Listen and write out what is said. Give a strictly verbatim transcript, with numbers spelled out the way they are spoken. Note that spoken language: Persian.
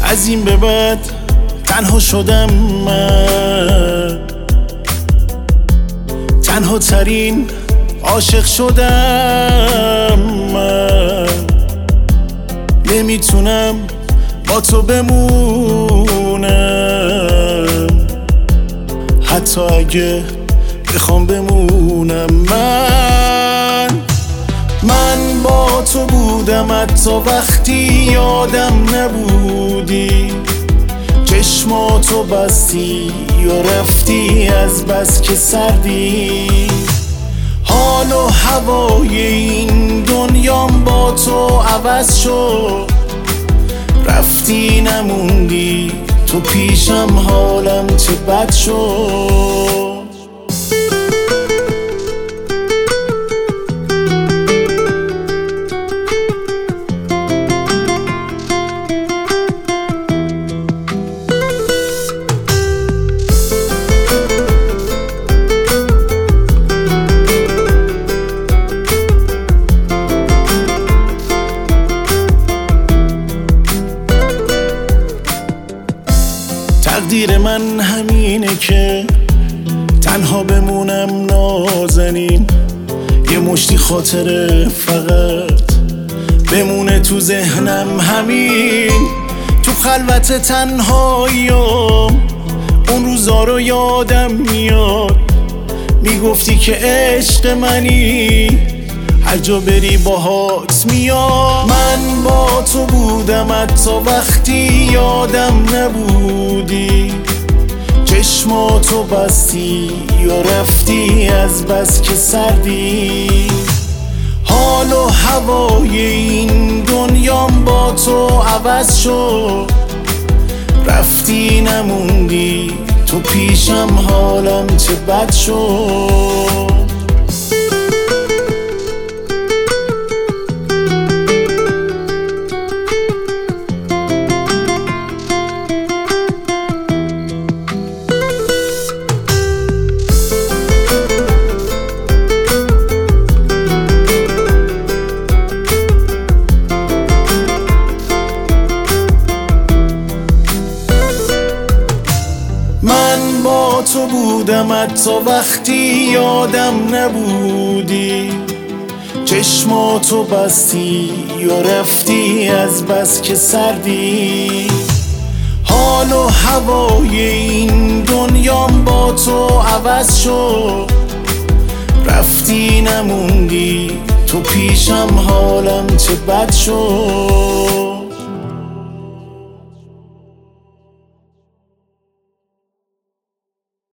از این به بعد تنها شدم من، تنها ترین عاشق شدم من. نمیتونم با تو بمونم، حتی اگه بخوام بمونم. من من با تو بودم حتی وقتی یادم نبودی، چشماتو بستی و رفتی از بس که سردی. حال و هوای این دنیام با تو عوض شد، رفتی نموندی تو پیشم، حالم چه بد شد. تقدیر من همینه که تنها بمونم نازنین، یه مشتی خاطره فقط بمونه تو ذهنم. همین تو خلوت تنهاییام اون روزا رو یادم میاد، میگفتی که عشق منی، هر جا بری باهات میام. من با تو بودم حتی وقتی یادم نبودی، چشماتو بستی و رفتی از بس که سردی. حال و هوای این دنیام با تو عوض شد، رفتی نموندی تو پیشم، حالم چه بد شد. من با تو بودم حتی وقتی یادم نبودی، چشماتو بستی و رفتی از بس که سردی. حال و هوای این دنیام با تو عوض شد، رفتی نموندی تو پیشم، حالم چه بد شد.